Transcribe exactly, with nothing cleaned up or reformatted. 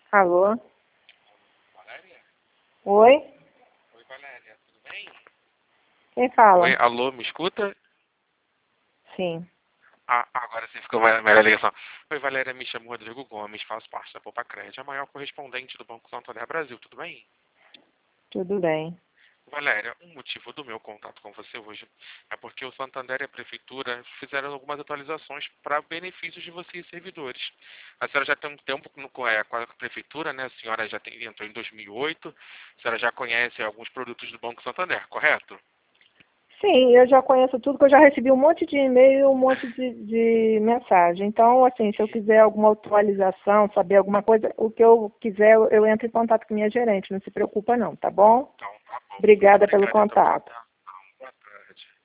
Alô? Valéria? Oi? Oi, Valéria, tudo bem? Quem fala? Oi, alô, me escuta? Sim. Ah, agora sim ficou mais- melhor a ligação. Oi, Valéria, me chamo Rodrigo Gomes, faço parte da Poupa Crédito, a maior correspondente do Banco Santander Brasil, tudo bem? Tudo bem. Valéria, um motivo do meu contato com você hoje é porque o Santander e a Prefeitura fizeram algumas atualizações para benefícios de você e servidores. A senhora já tem um tempo no, com é, com a Prefeitura, né? A senhora já tem, entrou em dois mil e oito, a senhora já conhece alguns produtos do Banco Santander, correto? Sim, eu já conheço tudo, que eu já recebi um monte de e-mail e um monte de, de mensagem. Então, assim, se eu quiser alguma atualização, saber alguma coisa, o que eu quiser, eu eu entro em contato com minha gerente. Não se preocupa não, tá bom? Então, tá bom. Muito Obrigada pelo obrigado, então, pela contato. atenção.